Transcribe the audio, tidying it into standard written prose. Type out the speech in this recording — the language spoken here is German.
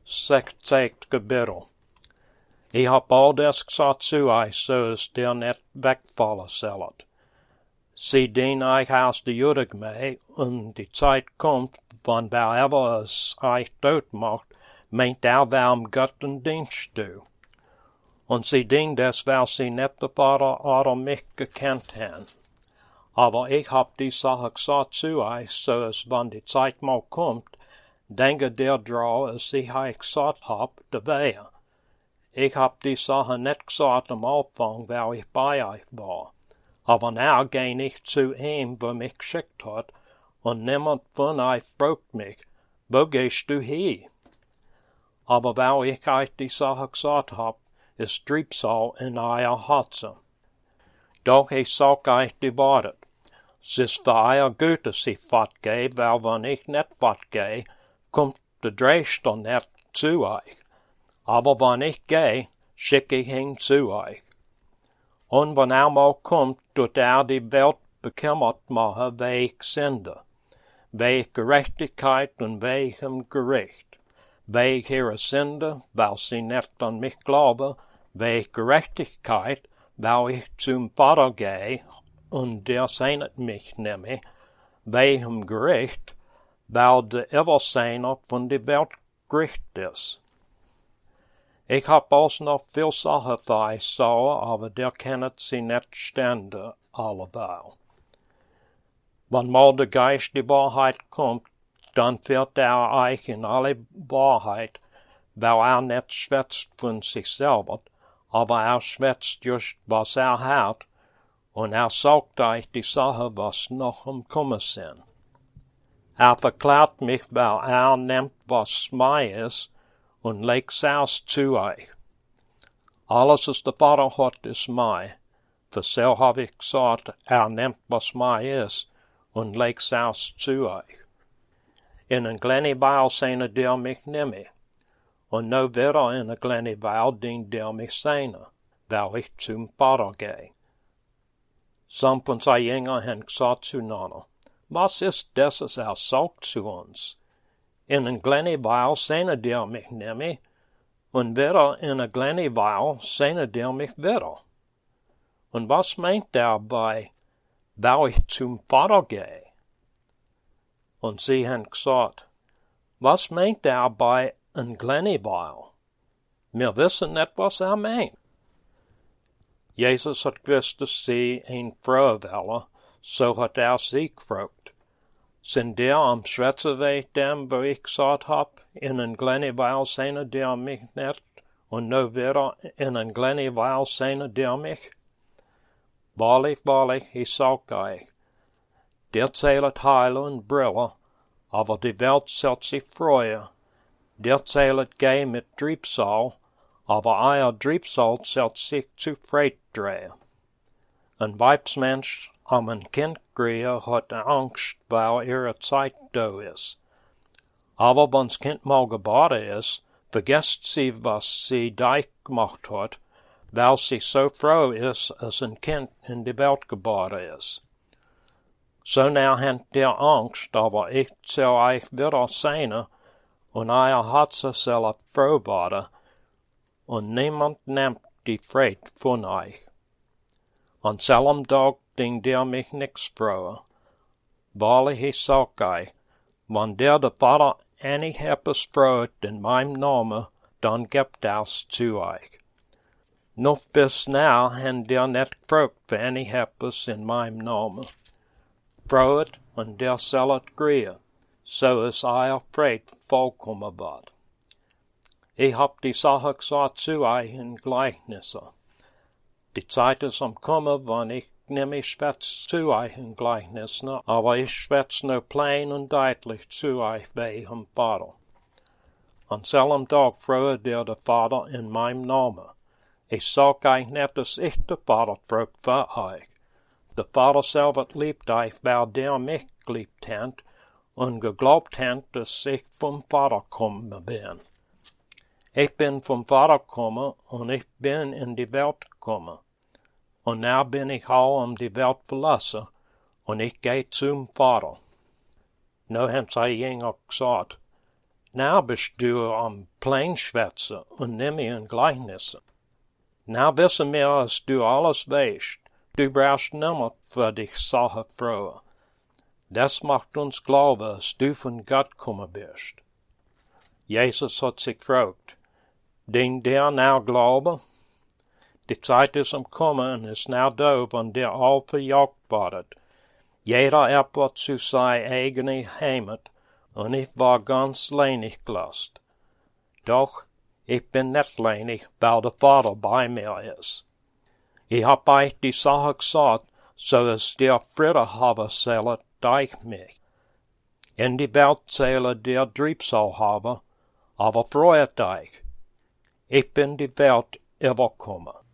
sagt gebiddel. Ich hab all das gesagt zu euch, so es dir nicht wegfallen sollt. Sie dien euch aus der Judig mee, und die Zeit kommt, wann wer ever es euch dood macht, meint wem Gott einen Dienst du. Und sie dien das, weil sie nicht der Vater oder mich gekannt haben. Aber ich hab die Sache gesagt zu euch, so es wann die Zeit mal kommt, denke der drauf, es ich euch gesagt hab, de Wehe. Ich hab die Sache nicht gesagt am Anfang, weil ich bei euch war. Aber now geh ich zu ihm, wo mich geschickt hat, und niemand von euch fragt mich, wo gehst du hin? Aber weil ich euch die Sache gesagt hab, ist Trübsal in euer Herzen. Doch ich sag euch die Wahrheit. Es ist für euer Gut, dass ich fortgehe, weil wenn ich nicht fortgehe, kommt der Drescher nicht zu euch. Aber wenn ich gehe, schicke ich ihn zu euch. Und wenn mal kommt, tut die Welt bekümmert machen, wie ich sende, wie ich Gerechtigkeit und wie ich ihm Gericht, wie ich ihre Sünde, weil sie nicht an mich glauben, wie ich Gerechtigkeit, weil ich zum Vater gehe und der segnet mich nämlich, wie ich ihm Gericht, weil der Eversegner von der Welt Gericht ist. Ich hab auch noch viel Sachen für euch sagen, aber der kennet sie nicht stände alleweil. Wenn mal der Geist die Wahrheit kommt, dann führt euch in alle Wahrheit, weil nicht schwätzt von sich selber, aber schwätzt just, was hat, und sagt euch die Sache, was noch am Kommen sind. Verklärt mich, weil nimmt, was mein ist, und legt's aus zu euch. Alles, was der Vater hat, ist mein. Für so hab ich gesagt, nimmt, was mein ist, und legt's aus zu euch. In een kleine Weile seine der mich nimmer, und no wieder in een kleine Weile dient der mich seine, weil ich zum Vater gehe. Some von seinen Jüngern haben gesagt zueinander, was ist das, was sagt zu uns? In een kleine Weile seine der mich nimmer, und wieder in een kleine Weile seine der mich wieder. Und was meint bei, weil ich zum Vater gehe? Und sie haben gesagt, was meint bei een kleine Weile? Wir wissen nicht, was meint. Jesus hat gewusst, dass sie ihn fragen wollen, so hat sie gefragt. Sind der am Schwätzen wegen dem, wo ich gesagt hab, in een kleine Weile seine der mich nicht, und no wieder in een kleine Weile seine der mich? Wahrlich, wahrlich, ich sag euch, der zählet Heil und Brille, aber die Welt soll sich freuen. Der zählet geh mit Trübsal, aber euer Trübsal soll sich zu Freude drehen. Ein Weibsmensch am ein Kind kriegen hat Angst, weil ihre Zeit da ist. Aber wenn's Kind mal geboren ist, vergesst sie, was sie da gemacht hat, weil sie so froh ist, als ein Kind in die Welt geboren ist. So now habt ihr Angst, aber ich soll euch wieder sein, und euer Herz soll froh werden, und niemand nimmt die Freude von euch. An selben Tag dient ihr mich nix froh. Wahrlich, ich sag euch, wenn der Vater einig etwas freut in meinem Namen, dann gibt das zu euch. Noch bis now habt ihr nicht gefragt für einig etwas in meinem Namen. Freut, und der sollet kriegen, so ist euer Freude vollkommen wird. Ich hab die Sache gesagt zu euch in Gleichnisse. Die Zeit ist am Kommen, wann ich nämlich schwätz zu euch in Gleichnissen, aber ich schwätz nur plain und deutlich zu euch wie im Vater. An selben Tag freut der Vater in meinem Namen. Ich sag euch nicht, dass ich der Vater fragt für euch. Der Vater selber liebt euch, weil der mich geliebt hat und geglaubt hat, dass ich vom Vater gekommen bin. Ich bin vom Vater gekommen und ich bin in die Welt gekommen. Und now bin ich auch die Welt verlassen und ich gehe zum Vater. No haben sie Jünger gesagt, Now bist du am Pleinschwätze und nimm in Gleichnisse. Now wissen wir, dass du alles weißt. Du brauchst nimmer für dich Sache frohe. Das macht uns glauben, dass du von Gott kommen bist. Jesus hat sich gefragt, den der now glaube? Die Zeit ist am Kommen und ist now da, wann der all verjagt wartet. Jeder etwa zu sein eigene Heimat, und ich war ganz leinig gelast. Doch ich bin nicht leinig, weil der Vater bei mir ist. Ich hab euch die Sache gesagt, so dass der Friede haben sollet durch mich. In die Welt solle der Trübsal haben, aber freut euch. Ich bin die Welt überkommen.